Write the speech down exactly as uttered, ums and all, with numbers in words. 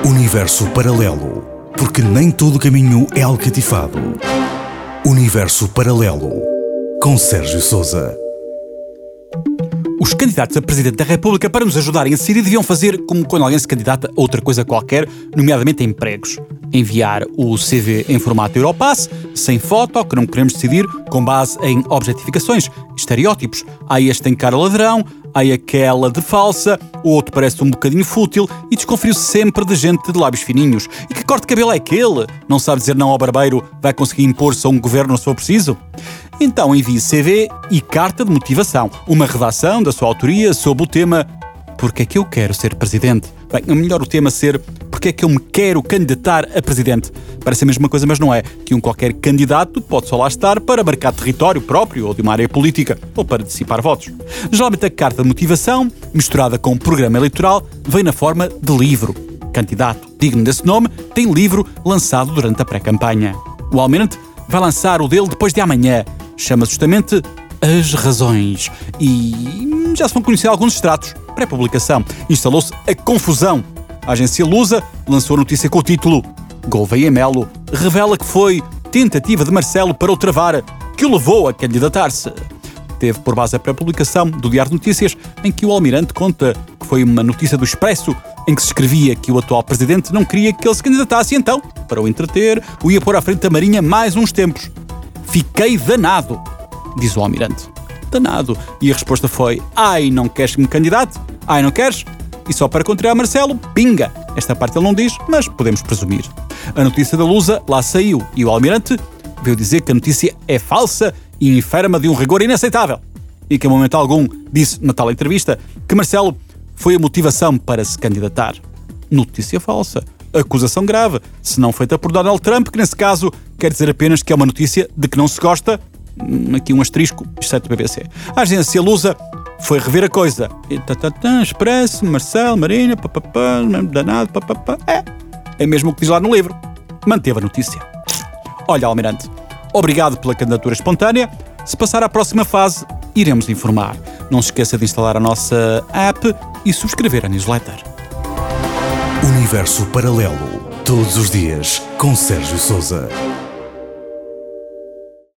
Universo Paralelo, porque nem todo caminho é alcatifado. Universo Paralelo, com Sérgio Sousa. Os candidatos a Presidente da República, para nos ajudarem a decidir, deviam fazer como quando alguém se candidata a outra coisa qualquer, nomeadamente a empregos. Enviar o C V em formato Europass, sem foto, que não queremos decidir, com base em objetificações, estereótipos. Há este tem cara ladrão, há aquela de falsa, o outro parece um bocadinho fútil e desconfio sempre de gente de lábios fininhos. E que corte de cabelo é aquele? Não sabe dizer não ao barbeiro, vai conseguir impor-se a um governo se for preciso? Então envie C V e carta de motivação, uma redação da sua autoria sobre o tema Porque é que eu quero ser Presidente? Bem, é melhor o tema ser Porque é que eu me quero candidatar a Presidente? Parece a mesma coisa, mas não é. Que um qualquer candidato pode só lá estar para marcar território próprio ou de uma área política, ou para dissipar votos. Geralmente a carta de motivação, misturada com um programa eleitoral, vem na forma de livro. Candidato digno desse nome tem livro lançado durante a pré-campanha. O Almirante vai lançar o dele depois de amanhã. Chama-se justamente As Razões. E já se vão conhecer alguns extratos. Pré-publicação. Instalou-se a confusão. A agência Lusa lançou a notícia com o título Gouveia Melo revela que foi tentativa de Marcelo para o travar, que o levou a candidatar-se. Teve por base a pré-publicação do Diário de Notícias, em que o Almirante conta que foi uma notícia do Expresso, em que se escrevia que o atual presidente não queria que ele se candidatasse e então, para o entreter, o ia pôr à frente da Marinha mais uns tempos. Fiquei danado, diz o Almirante. Danado. E a resposta foi: ai, não queres que me candidate? Ai, não queres? E só para contrariar Marcelo, pinga. Esta parte ele não diz, mas podemos presumir. A notícia da Lusa lá saiu e o Almirante veio dizer que a notícia é falsa e enferma de um rigor inaceitável. E que em momento algum disse na tal entrevista que Marcelo foi a motivação para se candidatar. Notícia falsa. Acusação grave, se não feita por Donald Trump, que nesse caso quer dizer apenas que é uma notícia de que não se gosta. Aqui um asterisco, exceto do B B C. A agência Lusa foi rever a coisa. E, tá, tá, tá, Expresso, Marcelo, Marina, papapá, danado, papapá. É, é mesmo o que diz lá no livro. Manteve a notícia. Olha, Almirante, obrigado pela candidatura espontânea. Se passar à próxima fase, iremos informar. Não se esqueça de instalar a nossa app e subscrever a newsletter. Universo Paralelo, todos os dias, com Sérgio Sousa.